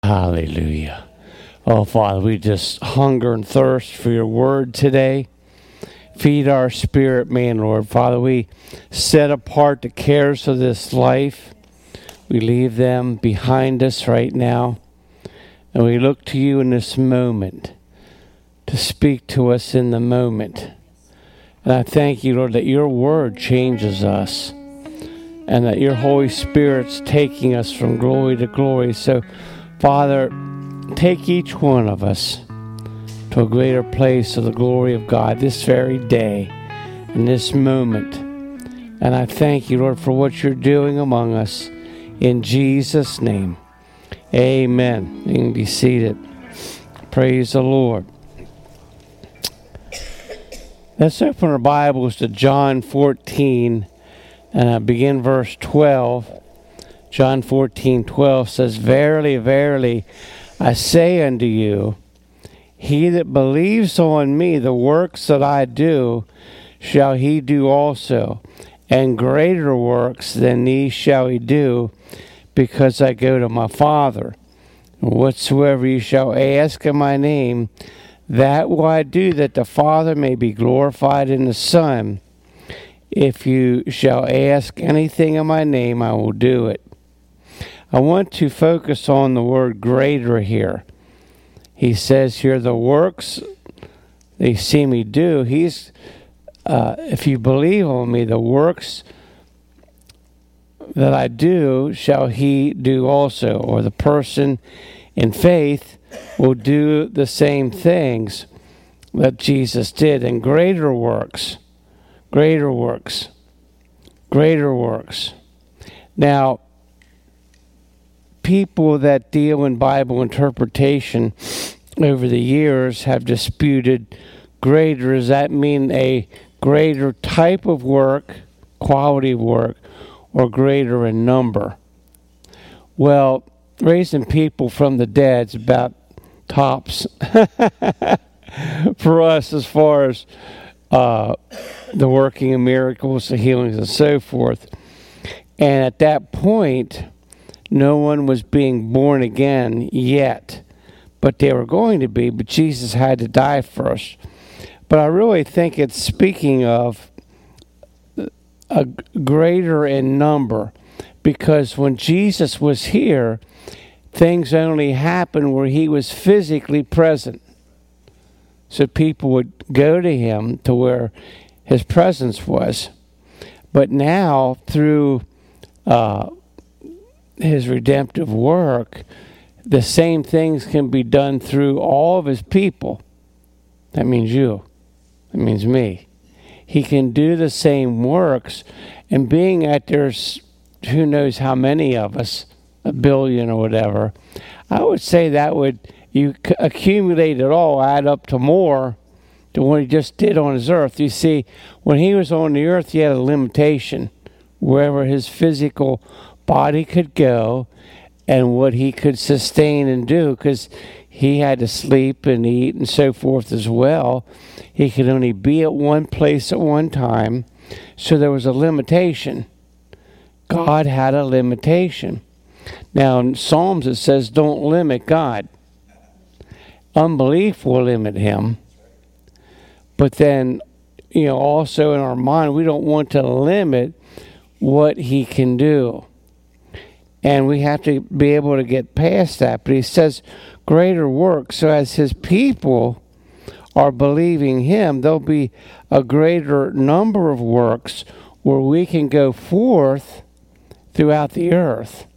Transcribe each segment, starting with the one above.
Hallelujah. Oh, Father, we just hunger and thirst for your word today. Feed our spirit, man, Lord. Father, we set apart the cares of this life. We leave them behind us right now. And we look to you in this moment to speak to us in the moment. And I thank you, Lord, that your word changes us and that your Holy Spirit's taking us from glory to glory. So, Father, take each one of us to a greater place of the glory of God this very day, in this moment. And I thank you, Lord, for what you're doing among us. In Jesus' name, amen. You can be seated. Praise the Lord. Let's open our Bibles to John 14 and begin verse 12. John 14:12 says, Verily, verily, I say unto you, he that believes on me, the works that I do, shall he do also, and greater works than these shall he do, because I go to my Father. Whatsoever you shall ask in my name, that will I do, that the Father may be glorified in the Son. If you shall ask anything in my name, I will do it. I want to focus on the word greater here. He says here, the works they see me do, if you believe on me, the works that I do shall he do also, or the person in faith will do the same things that Jesus did, and greater works. Now, people that deal in Bible interpretation over the years have disputed greater. Does that mean a greater type of work, quality of work, or greater in number? Well, raising people from the dead is about tops for us as far as the working of miracles, the healings, and so forth. And at that point, no one was being born again yet, but they were going to be, but Jesus had to die first. But I really think it's speaking of a greater in number, because when Jesus was here, things only happened where he was physically present. So people would go to him to where his presence was. But now, through his redemptive work, the same things can be done through all of his people. That means you. That means me. He can do the same works, and being that there's who knows how many of us, 1 billion or whatever, I would say that would, you accumulate it all, add up to more than what he just did on his earth. You see, when he was on the earth, he had a limitation wherever his physical body could go and what he could sustain and do, because he had to sleep and eat and so forth as well. He could only be at one place at one time, so there was a limitation. God had a limitation. Now in Psalms it says don't limit God. Unbelief will limit him. But then, also in our mind, we don't want to limit what he can do. And we have to be able to get past that. But he says greater works. So as his people are believing him, there'll be a greater number of works where we can go forth throughout the earth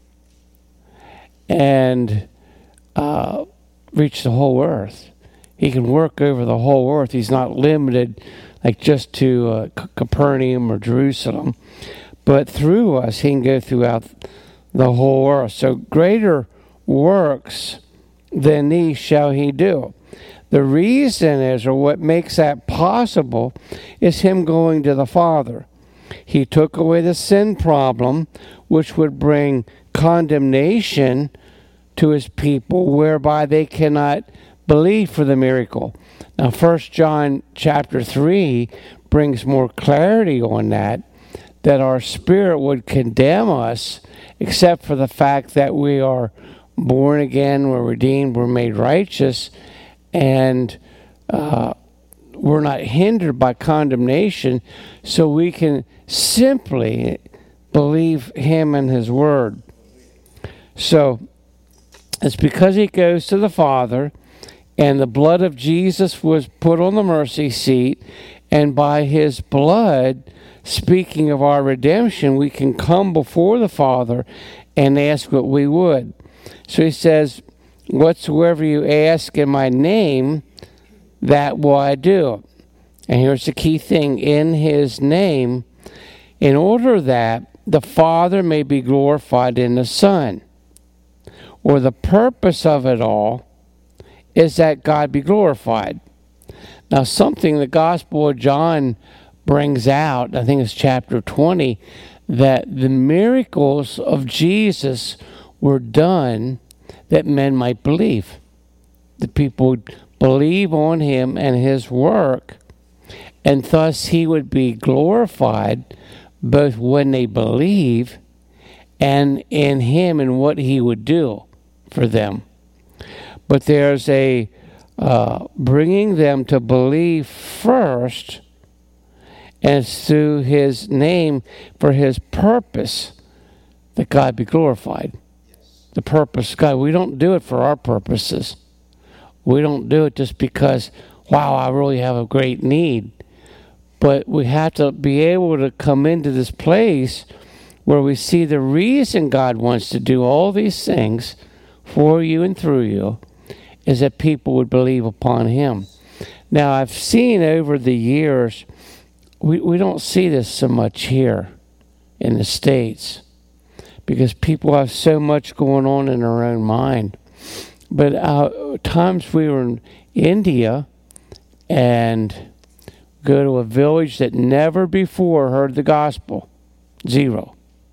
and reach the whole earth. He can work over the whole earth. He's not limited like just to Capernaum or Jerusalem. But through us, he can go throughout the whole earth. So greater works than these shall he do. The reason is, or what makes that possible, is him going to the Father. He took away the sin problem, which would bring condemnation to his people, whereby they cannot believe for the miracle. Now, 1 John chapter 3 brings more clarity on that our spirit would condemn us, except for the fact that we are born again, we're redeemed, we're made righteous, and we're not hindered by condemnation, so we can simply believe him and his word. So it's because he goes to the Father, and the blood of Jesus was put on the mercy seat, and by his blood, speaking of our redemption, we can come before the Father and ask what we would. So he says, whatsoever you ask in my name, that will I do. And here's the key thing, in his name, in order that the Father may be glorified in the Son. Or the purpose of it all is that God be glorified. Now, something the Gospel of John brings out, I think it's chapter 20, that the miracles of Jesus were done that men might believe. That people would believe on him and his work, and thus he would be glorified both when they believe and in him and what he would do for them. But there's a bringing them to believe first, and it's through his name for his purpose that God be glorified. Yes. The purpose of God. We don't do it for our purposes. We don't do it just because, wow, I really have a great need. But we have to be able to come into this place where we see the reason God wants to do all these things for you and through you is that people would believe upon him. Now, I've seen over the years, we don't see this so much here in the States because people have so much going on in their own mind. But times we were in India and go to a village that never before heard the gospel. Zero.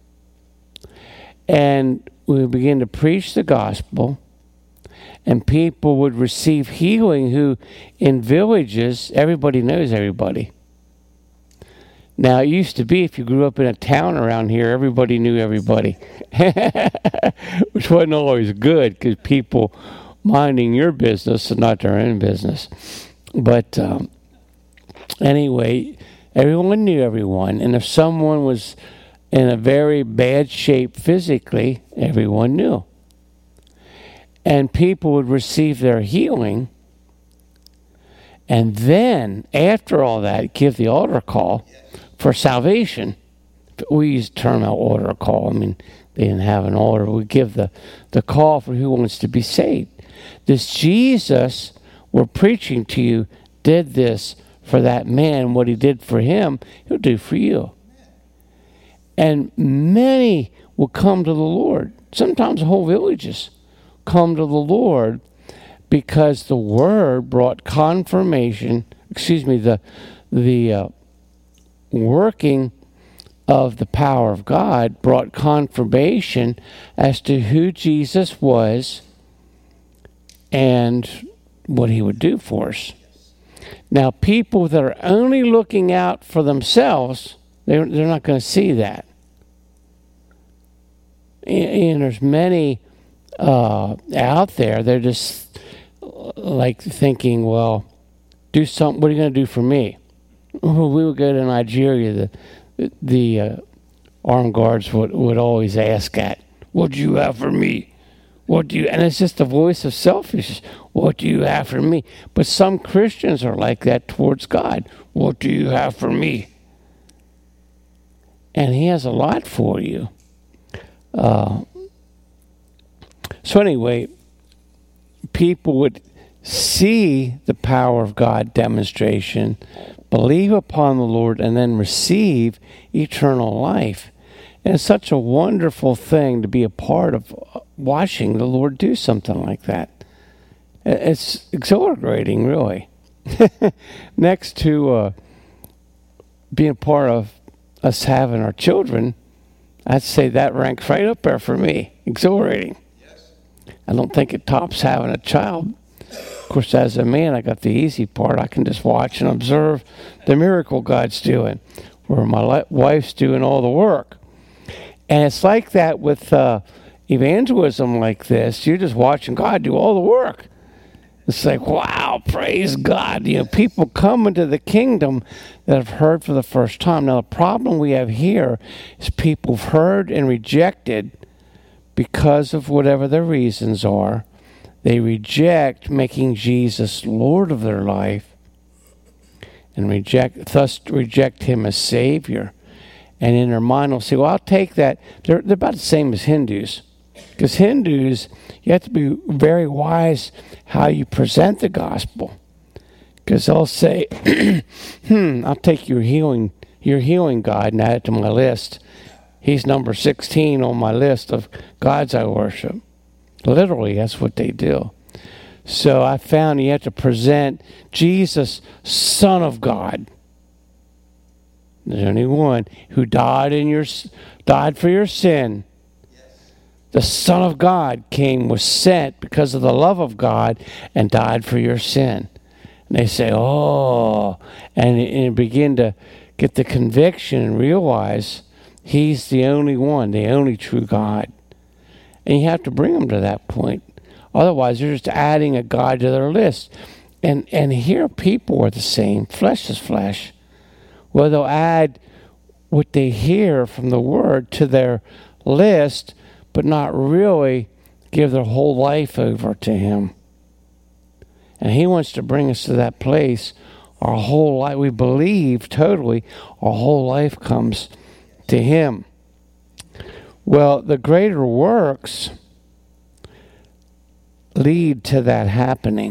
And we begin to preach the gospel, and people would receive healing who, in villages, everybody knows everybody. Now, it used to be if you grew up in a town around here, everybody knew everybody. Which wasn't always good, because people minding your business and not their own business. But anyway, everyone knew everyone. And if someone was in a very bad shape physically, everyone knew. And people would receive their healing, and then, after all that, give the altar call for salvation. We use the term altar call. I mean, they didn't have an altar. We give the call for who wants to be saved. This Jesus we're preaching to you did this for that man. What he did for him, he'll do for you. And many will come to the Lord. Sometimes whole villages come to the Lord because the word brought confirmation, the working of the power of God brought confirmation as to who Jesus was and what he would do for us. Now, people that are only looking out for themselves, they're not going to see that. And there's many out there, they're just like thinking, well, do something. What are you going to do for me? When we would go to Nigeria, the armed guards would always ask that, what do you have for me? What do you? And it's just a voice of selfishness. What do you have for me? But some Christians are like that towards God. What do you have for me? And he has a lot for you. So anyway, people would see the power of God demonstration, believe upon the Lord, and then receive eternal life. And it's such a wonderful thing to be a part of watching the Lord do something like that. It's exhilarating, really. Next to being a part of us having our children, I'd say that ranks right up there for me. Exhilarating. Yes. I don't think it tops having a child. Of course, as a man, I got the easy part. I can just watch and observe the miracle God's doing, where my wife's doing all the work. And it's like that with evangelism like this, you're just watching God do all the work. It's like, wow, praise God. People come into the kingdom that have heard for the first time. Now, the problem we have here is people have heard and rejected because of whatever their reasons are. They reject making Jesus Lord of their life and thus reject him as Savior. And in their mind, they'll say, well, I'll take that. They're about the same as Hindus. Because Hindus, you have to be very wise how you present the gospel. Because they'll say, I'll take your healing God and add it to my list. He's number 16 on my list of gods I worship. Literally, that's what they do. So I found you have to present Jesus, Son of God. There's only one who died for your sin. The Son of God was sent because of the love of God and died for your sin. And they say, oh, and begin to get the conviction and realize he's the only one, the only true God. And you have to bring them to that point. Otherwise, they're just adding a God to their list. And here people are the same. Flesh is flesh. Well, they'll add what they hear from the Word to their list, but not really give their whole life over to him. And he wants to bring us to that place. Our whole life, we believe totally, our whole life comes to him. Well, the greater works lead to that happening.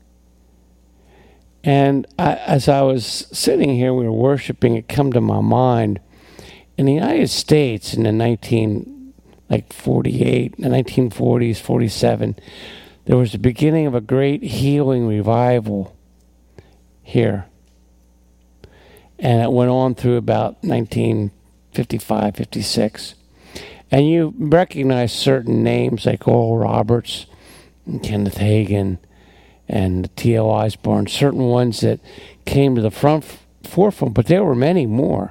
And as I was sitting here, we were worshiping, it come to my mind. In the United States in the 1940s, 47, there was the beginning of a great healing revival here. And it went on through about 1955, 56. And you recognize certain names like Oral Roberts and Kenneth Hagin and T.L. Osborne, certain ones that came to the forefront, but there were many more.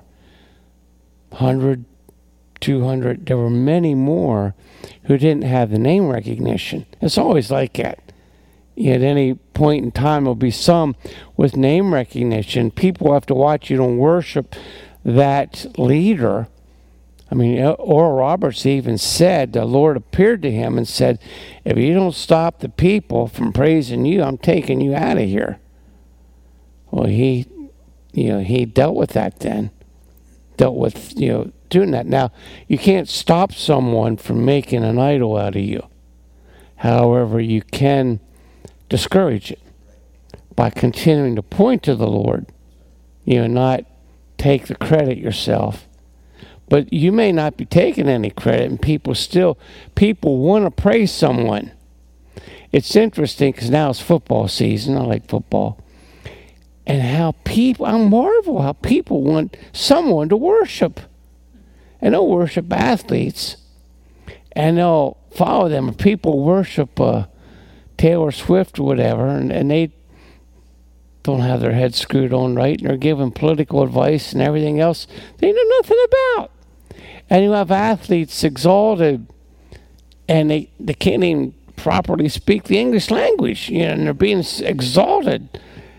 100, 200, there were many more who didn't have the name recognition. It's always like that. At any point in time, there'll be some with name recognition. People have to watch you don't worship that leader. I mean, Oral Roberts even said, the Lord appeared to him and said, if you don't stop the people from praising you, I'm taking you out of here. Well, he dealt with that then. Dealt with, doing that. Now, you can't stop someone from making an idol out of you. However, you can discourage it by continuing to point to the Lord. Not take the credit yourself. But you may not be taking any credit, and people want to praise someone. It's interesting because now it's football season. I like football. And I marvel how people want someone to worship. And they'll worship athletes. And they'll follow them. People worship Taylor Swift or whatever, and they don't have their heads screwed on right, and they're giving political advice and everything else they know nothing about. And you have athletes exalted, and they can't even properly speak the English language, and they're being exalted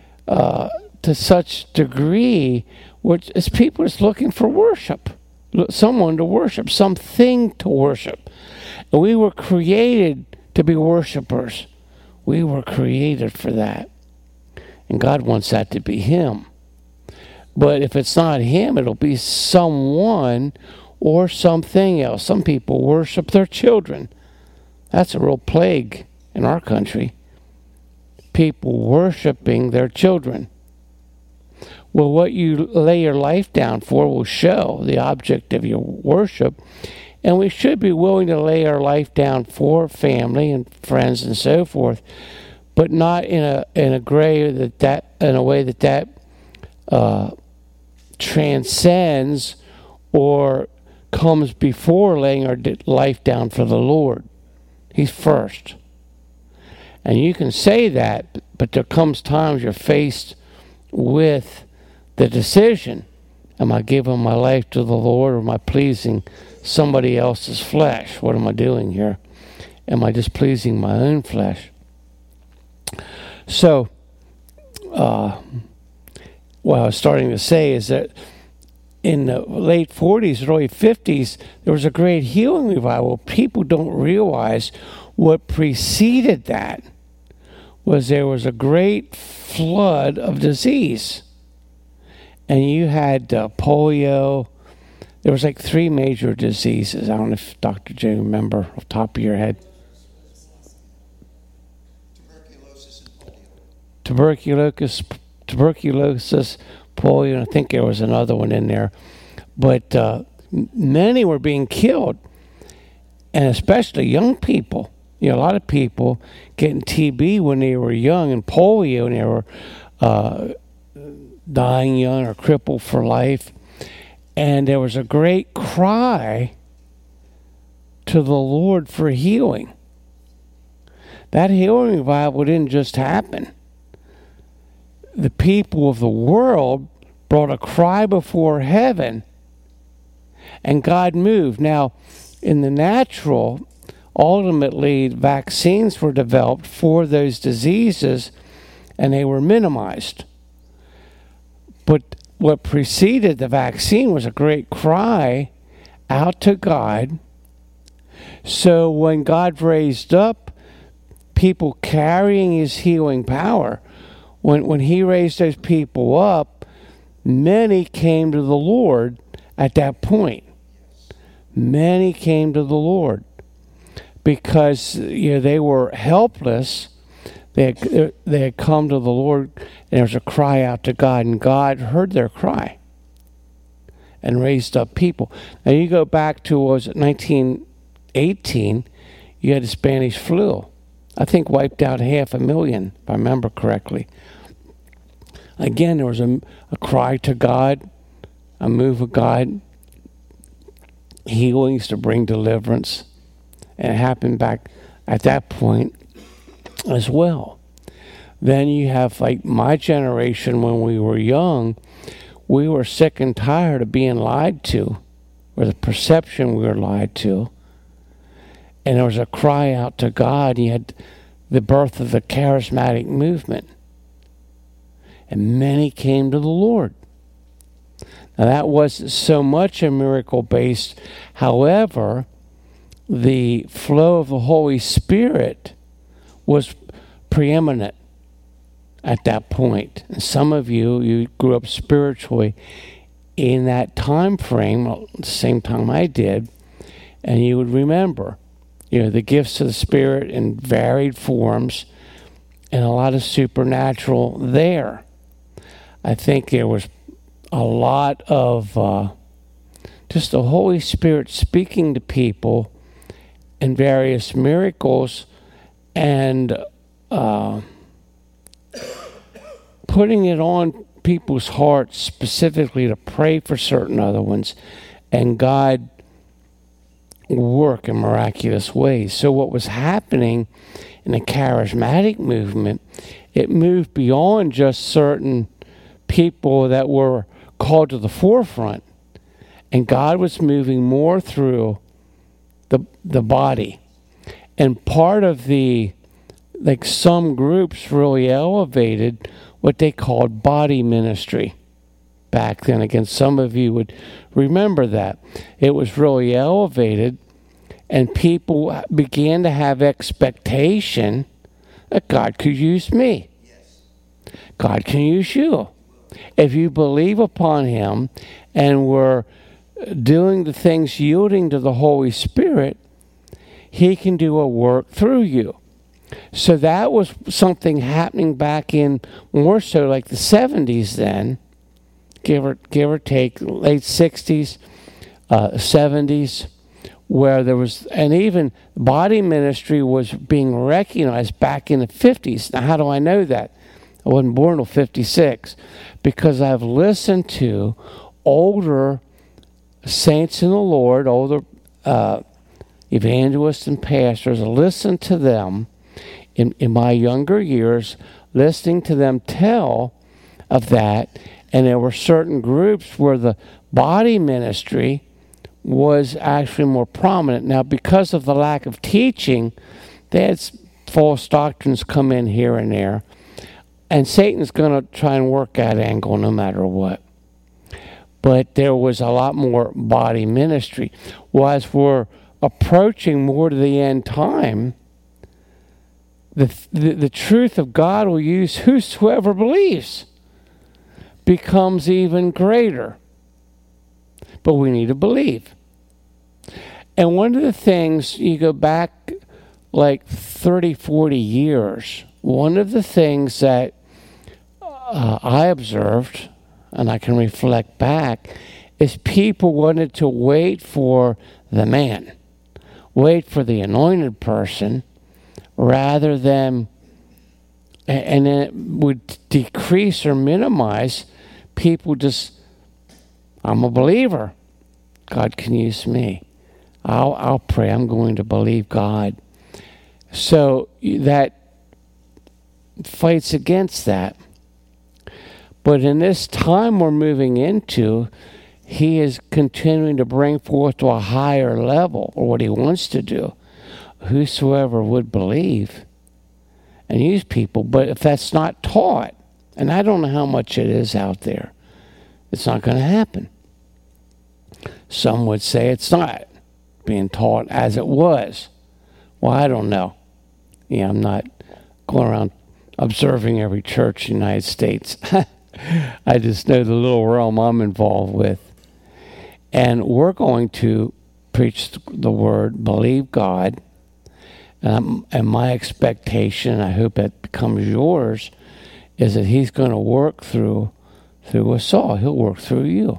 to such degree, which is people just looking for worship, someone to worship, something to worship. And we were created to be worshipers. We were created for that. And God wants that to be him. But if it's not him, it'll be someone or something else. Some people worship their children. That's a real plague in our country. People worshiping their children. Well, what you lay your life down for will show the object of your worship. And we should be willing to lay our life down for family and friends and so forth, but not in a way that transcends or comes before laying our life down for the Lord. He's first. And you can say that, but there comes times you're faced with the decision. Am I giving my life to the Lord, or am I pleasing somebody else's flesh? What am I doing here? Am I just pleasing my own flesh? So, what I was starting to say is that in the late 40s, early 50s, there was a great healing revival. People don't realize what preceded that was there was a great flood of disease. And you had polio. There was like 3 major diseases. I don't know if Dr. J remember off the top of your head. Tuberculosis, polio, and I think there was another one in there. But many were being killed, and especially young people. A lot of people getting TB when they were young, and polio when they were dying young or crippled for life. And there was a great cry to the Lord for healing. That healing revival didn't just happen. The people of the world brought a cry before heaven, and God moved. Now, in the natural, ultimately, vaccines were developed for those diseases, and they were minimized. But what preceded the vaccine was a great cry out to God. So when God raised up people carrying his healing power, when he raised those people up, many came to the Lord at that point. Many came to the Lord because they were helpless. They had come to the Lord, and there was a cry out to God, and God heard their cry and raised up people. Now you go back to, 1918, you had the Spanish flu. I think wiped out 500,000, if I remember correctly. Again, there was a cry to God, a move of God, healings to bring deliverance. And it happened back at that point as well. Then you have like my generation when we were young, we were sick and tired of being lied to, or the perception we were lied to. And there was a cry out to God. You had the birth of the charismatic movement. And many came to the Lord. Now that wasn't so much a miracle based. However, the flow of the Holy Spirit was preeminent at that point. And some of you grew up spiritually in that time frame, at the same time I did, and you would remember, the gifts of the Spirit in varied forms and a lot of supernatural there. I think there was a lot of just the Holy Spirit speaking to people and various miracles and putting it on people's hearts specifically to pray for certain other ones, and God work in miraculous ways. So what was happening in the charismatic movement, it moved beyond just certain people that were called to the forefront, and God was moving more through the body. And part of some groups really elevated what they called body ministry back then. Again, some of you would remember that. It was really elevated, and people began to have expectation that God could use me. God can use you. If you believe upon him and were doing the things yielding to the Holy Spirit, he can do a work through you. So that was something happening back in more so like the 70s then, give or take, late 60s, 70s, where there was, and even body ministry was being recognized back in the 50s. Now, how do I know that? I wasn't born until 56, because I've listened to older saints in the Lord, older evangelists and pastors, listen to them in my younger years, listening to them tell of that, And there were certain groups where the body ministry was actually more prominent. Now, because of the lack of teaching, they had false doctrines come in here and there. And Satan's going to try and work that angle no matter what. But there was a lot more body ministry. Well, as we're approaching more to the end time, the truth of God will use whosoever believes becomes even greater. But we need to believe. And one of the things, you go back like 30, 40 years, one of the things that I observed, and I can reflect back, is people wanted to wait for the man, wait for the anointed person, rather than, and then it would decrease or minimize people just, I'm a believer. God can use me. I'll pray. I'm going to believe God. So that fights against that. But in this time we're moving into, he is continuing to bring forth to a higher level, or what he wants to do. Whosoever would believe and use people. But if that's not taught, and I don't know how much it is out there, it's not going to happen. Some would say it's not being taught as it was. Well, I don't know. Yeah, I'm not going around observing every church in the United States. I just know the little realm I'm involved with. And we're going to preach the word, believe God. And my expectation, I hope that becomes yours, is that he's going to work through us all. He'll work through you.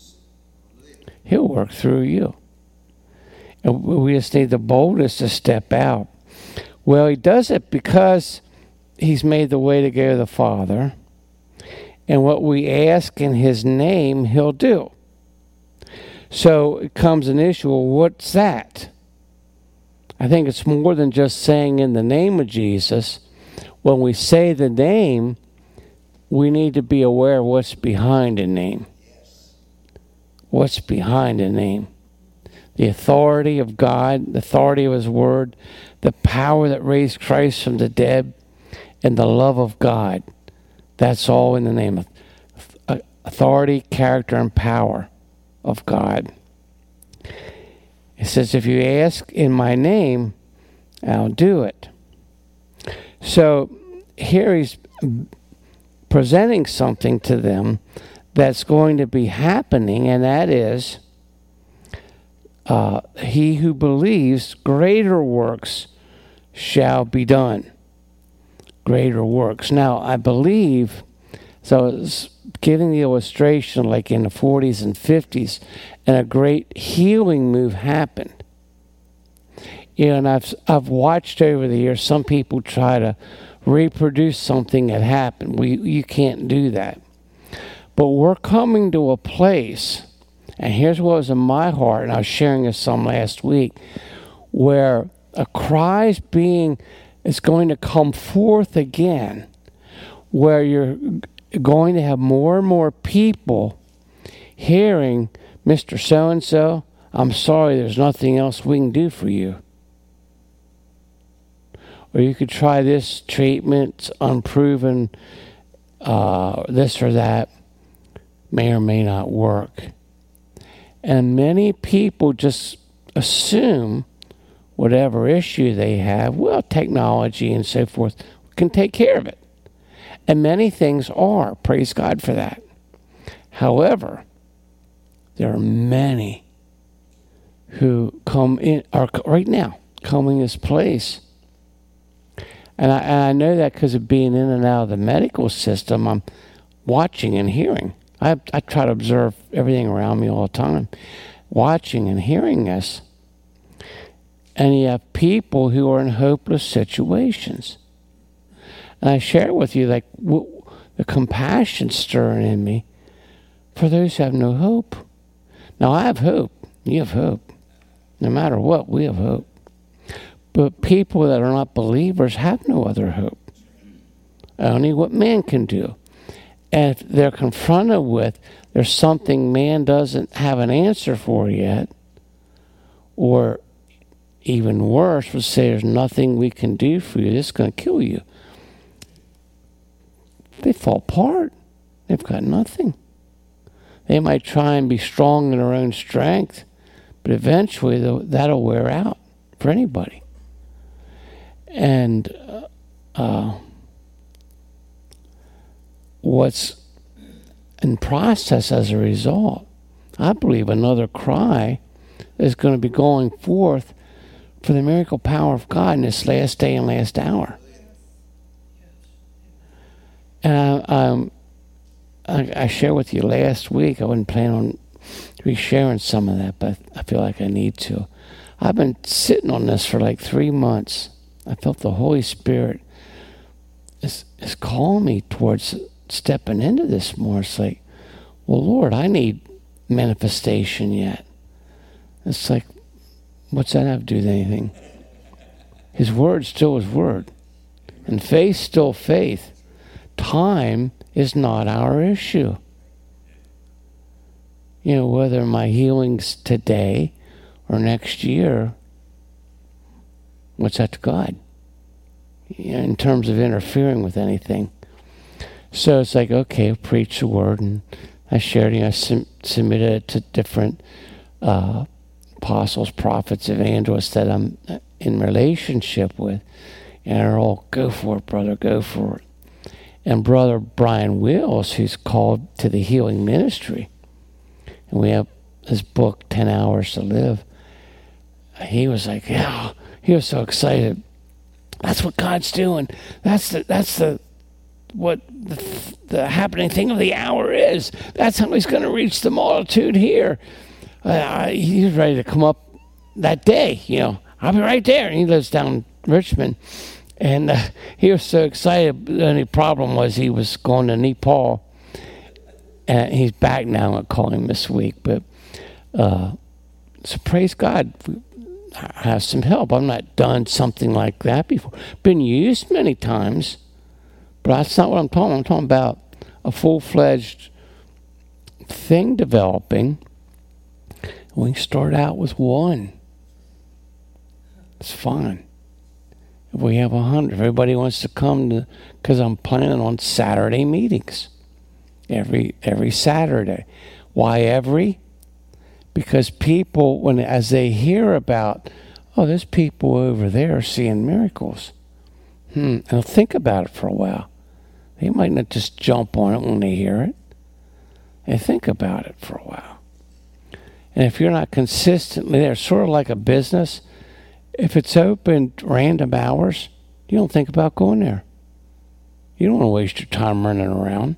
He'll work through you. And we just need the boldness to step out. Well, he does it because he's made the way to go to the Father. And what we ask in his name, he'll do. So it comes an issue, well, what's that? I think it's more than just saying in the name of Jesus. When we say the name, we need to be aware of what's behind the name. What's behind the name? The authority of God, the authority of his word, the power that raised Christ from the dead, and the love of God. That's all in the name of authority, character, and power of God. It says, if you ask in my name, I'll do it. So here he's presenting something to them that's going to be happening, and that is, he who believes, greater works shall be done. Greater works. Now, I believe, so it's giving the illustration like in the 40s and 50s, and a great healing move happened. You know, and I've watched over the years some people try to reproduce something that happened. You can't do that. But we're coming to a place, and here's what was in my heart, and I was sharing this some last week, where a cry is going to come forth again, where you're going to have more and more people hearing, Mr. So-and-so, I'm sorry, there's nothing else we can do for you. Or you could try this treatment, unproven, this or that, may or may not work. And many people just assume whatever issue they have, well, technology and so forth can take care of it. And many things are. Praise God for that. However, there are many who are right now coming this place. And I know that because of being in and out of the medical system, I'm watching and hearing. I try to observe everything around me all the time, watching and hearing this. And you have people who are in hopeless situations. And I share with you like the compassion stirring in me for those who have no hope. Now I have hope. You have hope. No matter what, we have hope. But people that are not believers have no other hope. Only what man can do. And if they're confronted with there's something man doesn't have an answer for yet, or even worse, would say there's nothing we can do for you, this is going to kill you. They fall apart. They've got nothing. They might try and be strong in their own strength, but eventually that'll wear out for anybody. And what's in process as a result, I believe another cry is going to be going forth for the miracle power of God in this last day and last hour. And I shared with you last week, I wasn't planning on re-sharing some of that, but I feel like I need to. I've been sitting on this for like 3 months. I felt the Holy Spirit is calling me towards stepping into this more. It's like, well, Lord, I need manifestation yet. It's like, what's that have to do with anything? His word still his word. And faith still faith. Time is not our issue. You know, whether my healing's today or next year, what's that to God? You know, in terms of interfering with anything. So it's like, okay, preach the word, and I shared, I submitted it to different apostles, prophets, evangelists that I'm in relationship with, and they're all, go for it, brother, go for it. And Brother Brian Wills, who's called to the healing ministry, and we have his book, 10 Hours to Live, he was like, yeah, he was so excited. That's what God's doing. That's the happening thing of the hour is. That's how he's going to reach the multitude here. He's ready to come up that day, I'll be right there. And he lives down in Richmond. And he was so excited. The only problem was he was going to Nepal. And he's back now. I'll call him this week. But so praise God. I have some help. I've not done something like that before. Been used many times. But that's not what I'm talking about. I'm talking about a full-fledged thing developing. We start out with one. It's fine. If we have 100, everybody wants to come to, because I'm planning on Saturday meetings. Every Saturday. Why every? Because people, as they hear about, oh, there's people over there seeing miracles. And they'll think about it for a while. They might not just jump on it when they hear it. They think about it for a while. And if you're not consistently there, sort of like a business, if it's open random hours, you don't think about going there. You don't want to waste your time running around.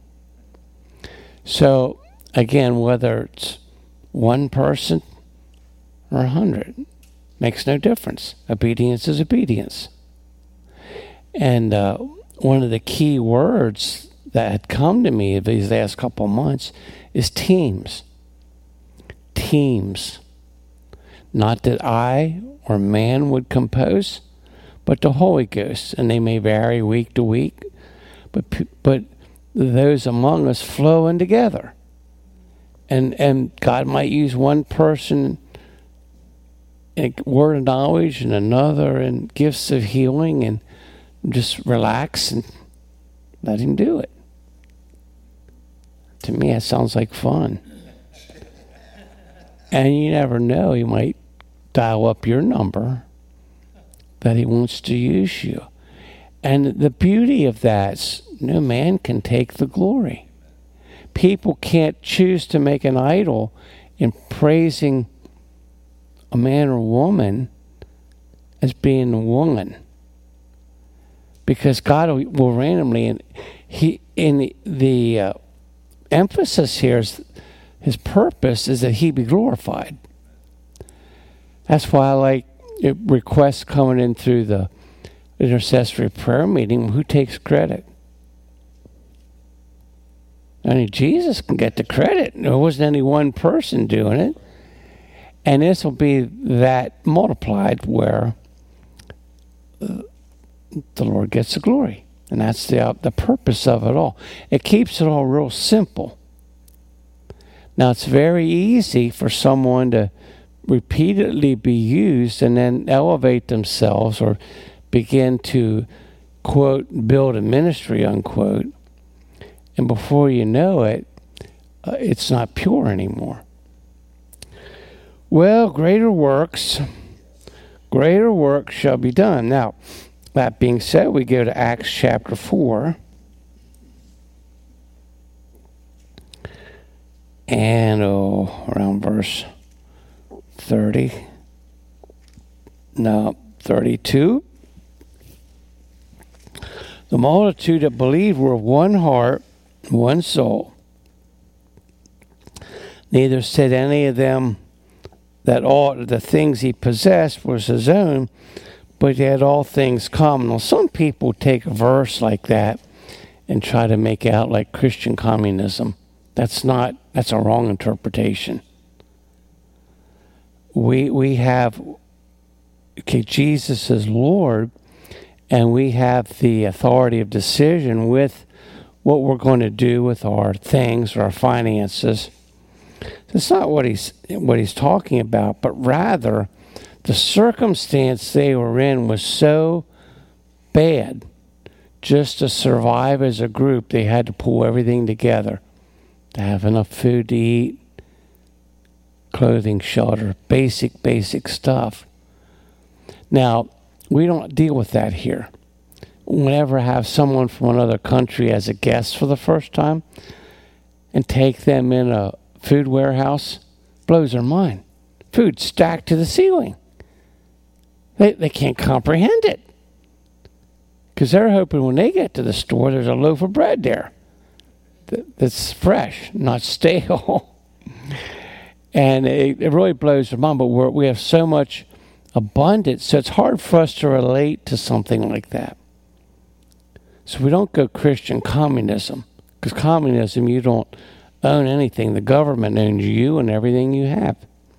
So, again, whether it's one person or 100, makes no difference. Obedience is obedience. And one of the key words that had come to me these last couple of months is teams. Teams. Not that I or man would compose, but the Holy Ghost. And they may vary week to week, but those among us flowing together. And God might use one person in word of knowledge and another in gifts of healing, and just relax and let him do it. To me, that sounds like fun. And you never know, he might dial up your number that he wants to use you. And the beauty of that is no man can take the glory. People can't choose to make an idol in praising a man or woman as being a woman. Because God will randomly, and the emphasis here is his purpose is that he be glorified. That's why I like requests coming in through the intercessory prayer meeting. Who takes credit? Only Jesus can get the credit. There wasn't any one person doing it. And this will be that multiplied where the Lord gets the glory. And that's the purpose of it all. It keeps it all real simple. Now, it's very easy for someone to repeatedly be used and then elevate themselves or begin to, quote, build a ministry, unquote. And before you know it, it's not pure anymore. Well, greater works shall be done. Now, that being said, we go to Acts chapter 4. And around verse 32. The multitude that believed were of one heart, one soul. Neither said any of them that all the things he possessed was his own, but he had all things common. Now, some people take a verse like that and try to make it out like Christian communism. That's a wrong interpretation. We have, Jesus is Lord, and we have the authority of decision with what we're going to do with our things, our finances. That's not what he's talking about, but rather the circumstance they were in was so bad. Just to survive as a group, they had to pull everything together to have enough food to eat, clothing, shelter, basic stuff. Now, we don't deal with that here. Whenever I have someone from another country as a guest for the first time and take them in a food warehouse, blows their mind. Food stacked to the ceiling. They can't comprehend it. Because they're hoping when they get to the store, there's a loaf of bread there that's fresh, not stale. And it really blows their mind. But we have so much abundance, so it's hard for us to relate to something like that. So we don't go Christian communism. Because communism, you don't own anything. The government owns you and everything you have.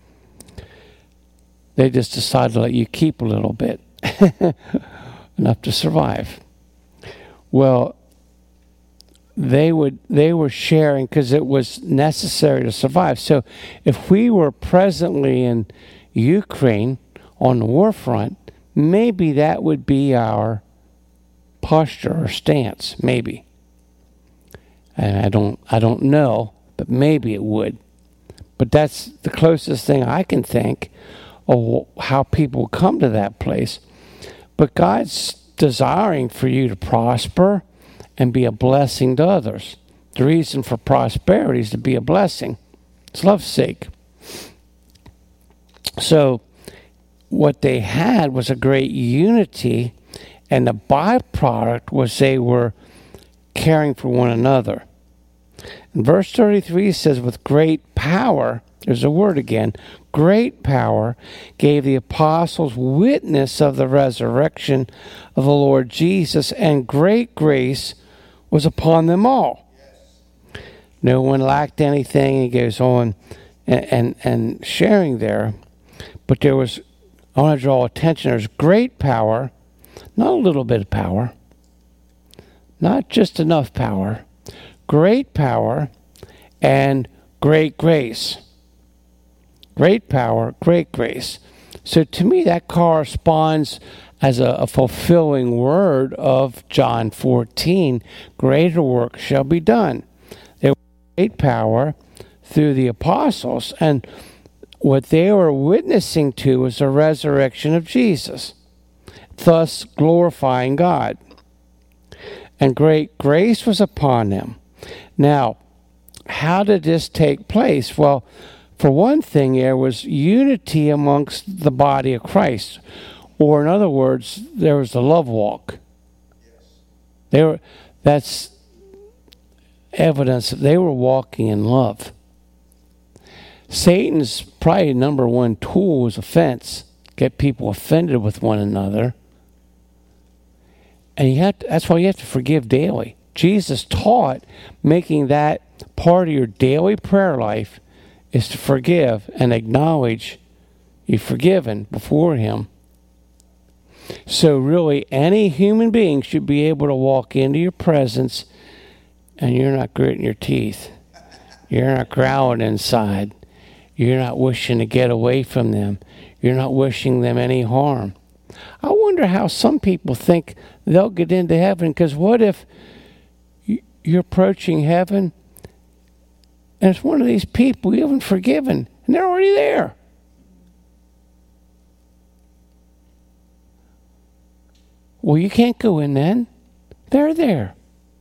They just decide to let you keep a little bit. Enough to survive. Well, they were sharing because it was necessary to survive. So if we were presently in Ukraine on the war front, maybe that would be our posture or stance, maybe. And I don't know, but maybe it would. But that's the closest thing I can think of how people come to that place. But God's desiring for you to prosper and be a blessing to others. The reason for prosperity is to be a blessing. It's love's sake. So what they had was a great unity, and the byproduct was they were caring for one another. And verse 33 says, with great power, there's a word again, great power gave the apostles witness of the resurrection of the Lord Jesus, and great grace was upon them all. Yes. No one lacked anything. He goes on and sharing there. But I want to draw attention, there's great power, not a little bit of power, not just enough power, great power and great grace. Great power, great grace. So to me, that corresponds as a fulfilling word of John 14. Greater work shall be done. There was great power through the apostles, and what they were witnessing to was the resurrection of Jesus, thus glorifying God. And great grace was upon them. Now, how did this take place? Well, for one thing, there was unity amongst the body of Christ. Or in other words, there was the love walk. That's evidence that they were walking in love. Satan's probably number one tool is offense. Get people offended with one another. And that's why you have to forgive daily. Jesus taught making that part of your daily prayer life is to forgive and acknowledge you're forgiven before him. So really, any human being should be able to walk into your presence and you're not gritting your teeth. You're not growling inside. You're not wishing to get away from them. You're not wishing them any harm. I wonder how some people think they'll get into heaven, because what if you're approaching heaven and it's one of these people you haven't forgiven and they're already there? Well, you can't go in then. They're there.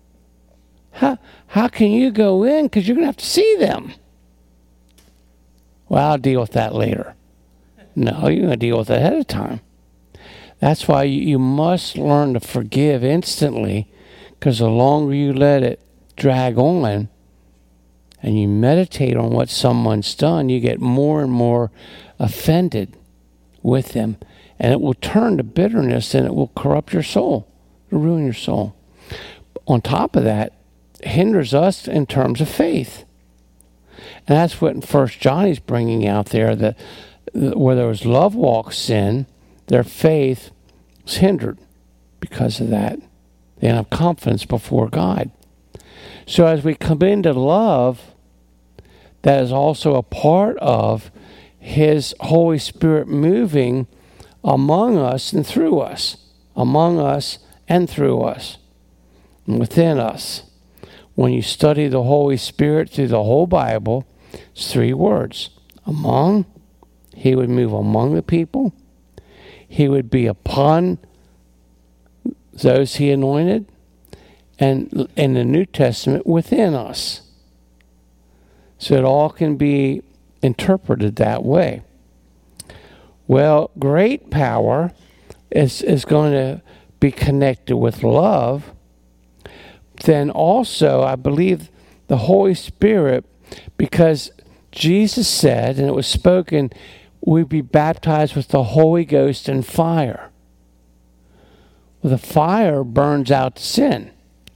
How can you go in? Because you're going to have to see them. Well, I'll deal with that later. No, you're going to deal with it ahead of time. That's why you must learn to forgive instantly, because the longer you let it drag on and you meditate on what someone's done, you get more and more offended with them. And it will turn to bitterness, and it will corrupt your soul. It will ruin your soul. On top of that, it hinders us in terms of faith. And that's what in 1 John he's bringing out there, that where there was love walk sin, their faith was hindered because of that. They didn't have confidence before God. So as we come into love, that is also a part of his Holy Spirit moving among us and through us. Among us and through us. And within us. When you study the Holy Spirit through the whole Bible, it's 3 words. Among, he would move among the people. He would be upon those he anointed. And in the New Testament, within us. So it all can be interpreted that way. Well, great power is going to be connected with love. Then also, I believe the Holy Spirit, because Jesus said, and it was spoken, we'd be baptized with the Holy Ghost and fire. Well, the fire burns out sin.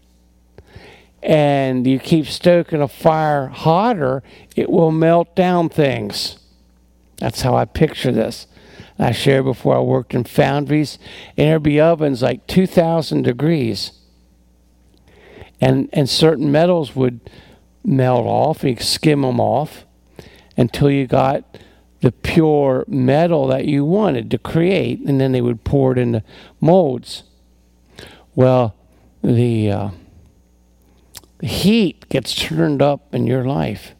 And you keep stoking a fire hotter, it will melt down things. That's how I picture this. I shared before, I worked in foundries, and there'd be ovens like 2,000 degrees. And certain metals would melt off, you skim them off, until you got the pure metal that you wanted to create, and then they would pour it into molds. Well, the heat gets turned up in your life.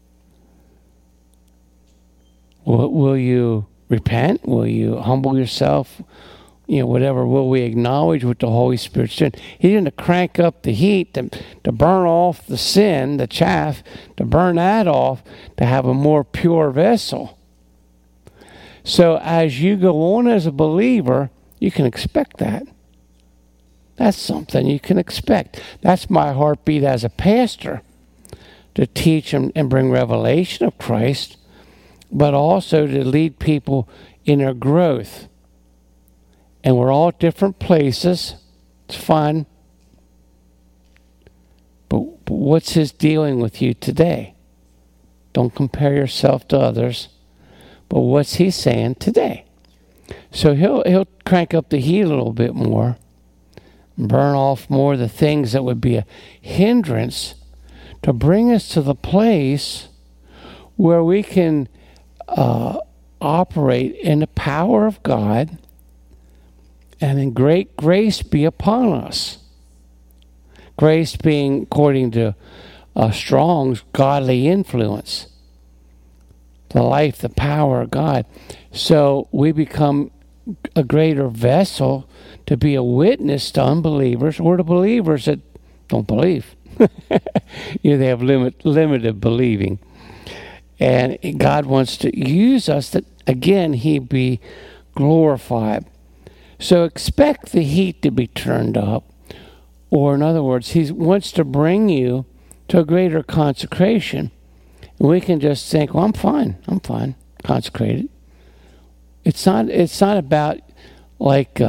Will you repent? Will you humble yourself? Whatever. Will we acknowledge what the Holy Spirit's doing? He's going to crank up the heat to burn off the sin, the chaff, to burn that off, to have a more pure vessel. So as you go on as a believer, you can expect that. That's something you can expect. That's my heartbeat as a pastor, to teach and bring revelation of Christ, but also to lead people in their growth. And we're all at different places. It's fun. But what's his dealing with you today? Don't compare yourself to others. But what's he saying today? So he'll crank up the heat a little bit more. Burn off more of the things that would be a hindrance to bring us to the place where we can operate in the power of God, and then great grace be upon us. Grace being, according to Strong's, godly influence. The life, the power of God. So we become a greater vessel to be a witness to unbelievers or to believers that don't believe. They have limited believing. And God wants to use us that, again, he be glorified. So expect the heat to be turned up. Or in other words, he wants to bring you to a greater consecration. And we can just think, well, I'm fine, consecrated. It's not about like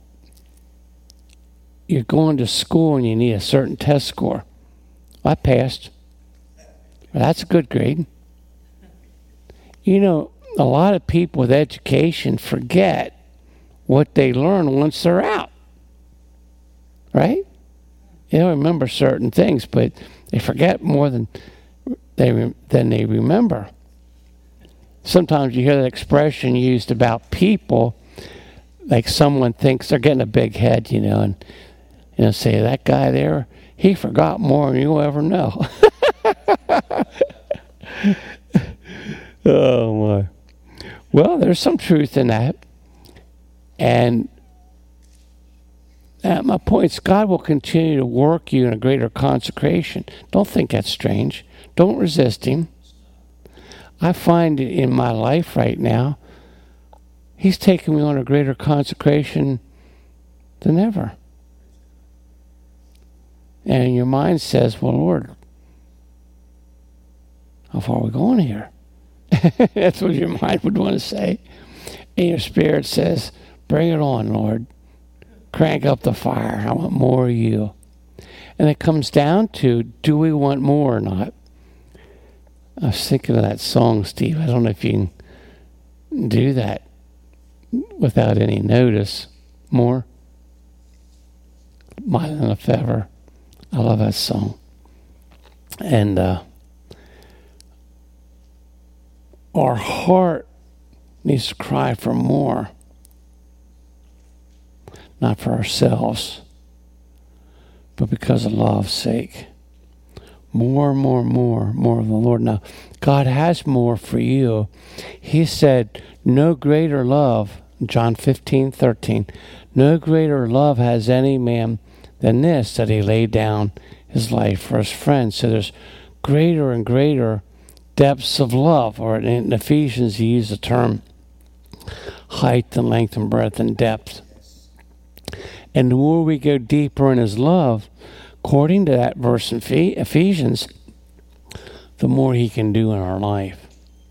you're going to school and you need a certain test score. I passed. Well, that's a good grade. A lot of people with education forget what they learn once they're out. Right? They don't remember certain things, but they forget more than they remember. Sometimes you hear that expression used about people, like someone thinks they're getting a big head, and say, that guy there, he forgot more than you'll ever know. Oh, my. Well, there's some truth in that. And my point is, God will continue to work you in a greater consecration. Don't think that's strange. Don't resist him. I find in my life right now, he's taking me on a greater consecration than ever. And your mind says, well, Lord, how far are we going here? That's what your mind would want to say. And your spirit says, bring it on, Lord. Crank up the fire. I want more of you. And it comes down to, do we want more or not? I was thinking of that song, Steve. I don't know if you can do that without any notice. More? Mine than a feather. I love that song. And our heart needs to cry for more. Not for ourselves, but because of love's sake. More of the Lord. Now, God has more for you. He said, no greater love, John 15:13, no greater love has any man than this, that he laid down his life for his friends. So there's greater and greater depths of love, or in Ephesians he used the term height and length and breadth and depth. And the more we go deeper in his love, according to that verse in Ephesians, the more he can do in our life.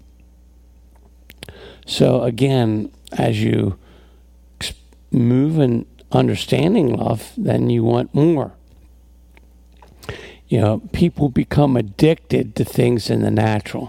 So again, as you move in understanding love, then you want more. People become addicted to things in the natural.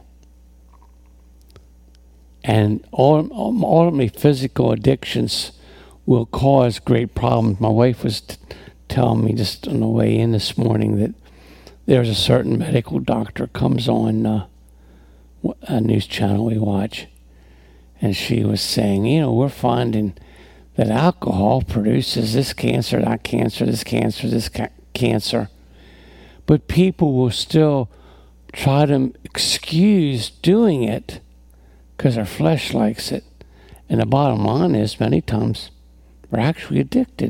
And ultimately, physical addictions will cause great problems. My wife was telling me just on the way in this morning that there's a certain medical doctor comes on a news channel we watch, and she was saying, we're finding that alcohol produces this cancer, that cancer, this cancer, this cancer. But people will still try to excuse doing it because their flesh likes it. And the bottom line is, many times, we're actually addicted.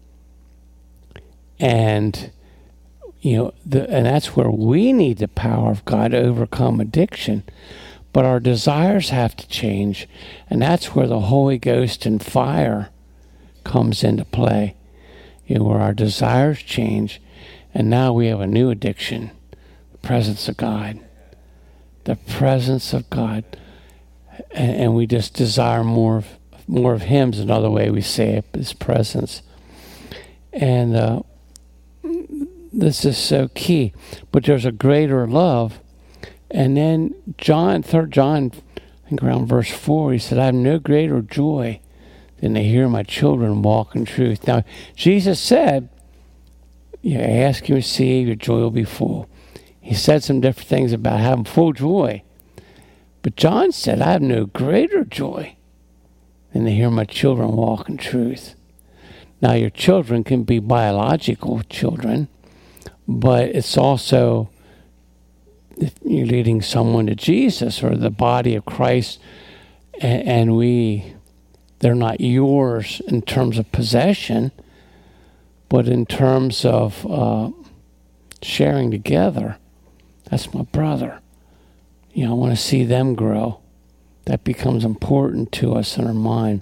And, and that's where we need the power of God to overcome addiction. But our desires have to change. And that's where the Holy Ghost and fire comes into play. Where our desires change. And now we have a new addiction. The presence of God. The presence of God. And we just desire more of him is another way we say it, his presence. And this is so key. But there's a greater love. And then 3 John, I think around verse 4, he said, I have no greater joy than to hear my children walk in truth. Now, Jesus said, ask, you receive, your joy will be full. He said some different things about having full joy. But John said, I have no greater joy than to hear my children walk in truth. Now, your children can be biological children, but it's also if you're leading someone to Jesus or the body of Christ, and they're not yours in terms of possession, but in terms of sharing together. That's my brother. I want to see them grow. That becomes important to us in our mind.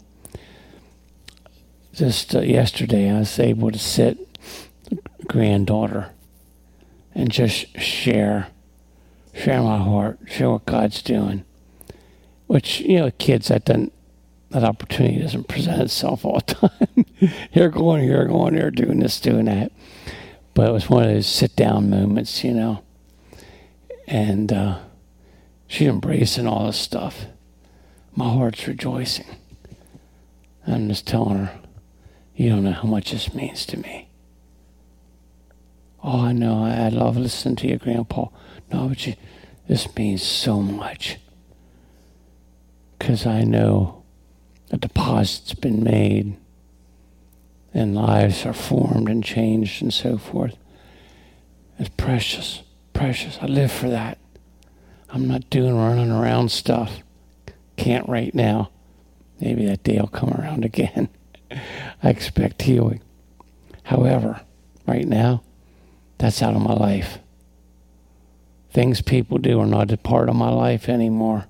Just yesterday, I was able to sit with a granddaughter and just share my heart, share what God's doing. Which, kids, that opportunity doesn't present itself all the time. Here, going there, doing this, doing that. But it was one of those sit-down moments, And she's embracing all this stuff. My heart's rejoicing. I'm just telling her, you don't know how much this means to me. Oh, I know, I love listening to you, Grandpa. No, but this means so much. Because I know a deposit's been made and lives are formed and changed and so forth. It's precious, precious. I live for that. I'm not doing running around stuff. Can't right now. Maybe that day will come around again. I expect healing. However, right now, that's out of my life. Things people do are not a part of my life anymore.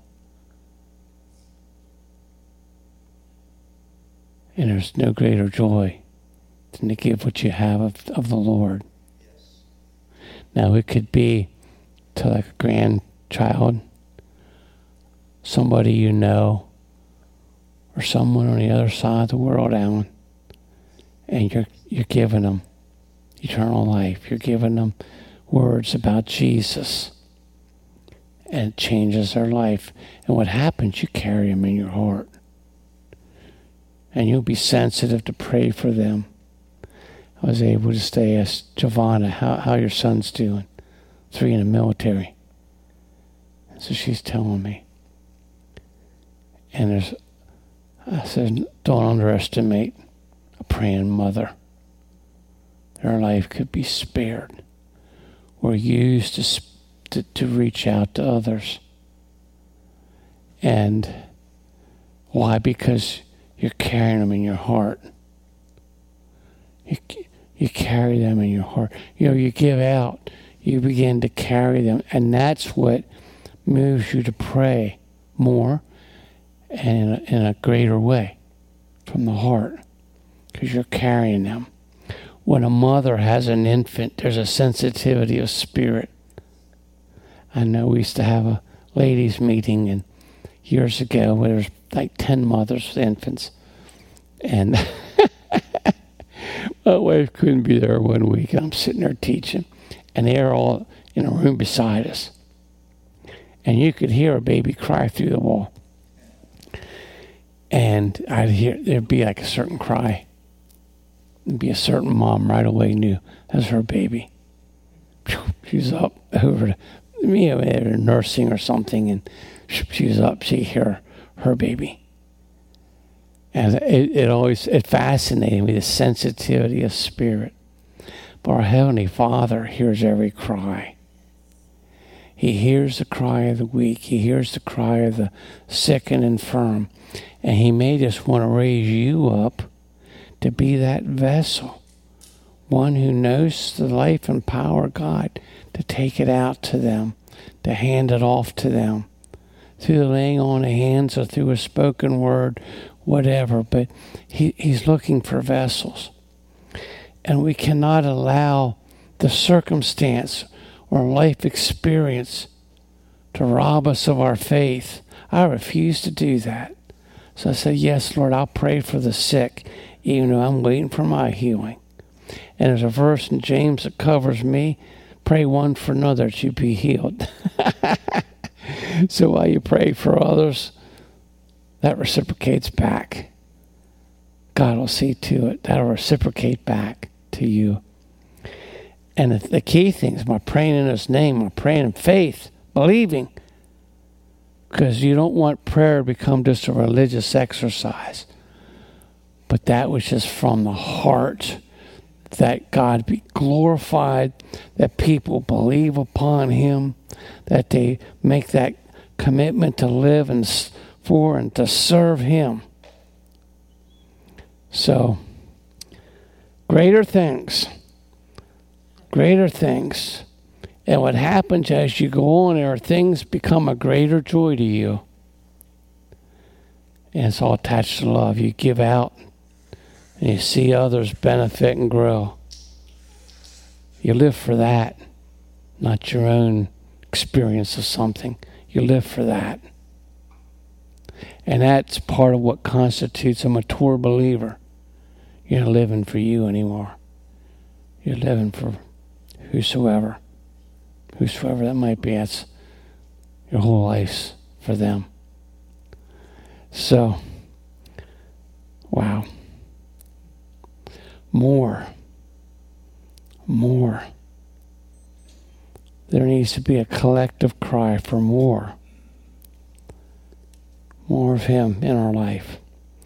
And there's no greater joy than to give what you have of the Lord. Yes. Now, it could be to like a grandchild, somebody you know, or someone on the other side of the world, Alan, and you're giving them eternal life. You're giving them words about Jesus, and it changes their life. And what happens, you carry them in your heart. And you'll be sensitive to pray for them. I was able to stay ask Giovanna, how your son's doing. 3 in the military. And so she's telling me. And I said, don't underestimate a praying mother. Their life could be spared or used to reach out to others. And why? Because you're carrying them in your heart. You carry them in your heart. You give out. You begin to carry them. And that's what moves you to pray more and in a greater way from the heart. Because you're carrying them. When a mother has an infant, there's a sensitivity of spirit. I know we used to have a ladies' meeting and years ago where there was like 10 mothers with infants. And my wife couldn't be there one week. I'm sitting there teaching. And they're all in a room beside us. And you could hear a baby cry through the wall. And there'd be like a certain cry. There'd be a certain mom right away knew that was her baby. She's up over to me, they're nursing or something, and she was up. She hear her baby. And it fascinated me, the sensitivity of spirit. But our Heavenly Father hears every cry. He hears the cry of the weak. He hears the cry of the sick and infirm. And He may just want to raise you up to be that vessel. One who knows the life and power of God, to take it out to them, to hand it off to them. Through the laying on of hands or through a spoken word, whatever. But He's looking for vessels. And we cannot allow the circumstance or life experience to rob us of our faith. I refuse to do that. So I said, yes, Lord, I'll pray for the sick, even though I'm waiting for my healing. And there's a verse in James that covers me. Pray one for another that you be healed. So while you pray for others, that reciprocates back. God will see to it. That'll reciprocate back to you. And the key thing is by praying in His name, by praying in faith, believing. Because you don't want prayer to become just a religious exercise. But that which is from the heart, that God be glorified, that people believe upon Him, that they make that commitment to live for and to serve Him. So, greater things. And what happens as you go on, there are things become a greater joy to you. And it's all attached to love. You give out and you see others benefit and grow. You live for that, not your own experience of something. You live for that. And that's part of what constitutes a mature believer. You're not living for you anymore. You're living for whosoever that might be. That's your whole life's for them. So, Wow. More. More. There needs to be a collective cry for more. More of Him in our life.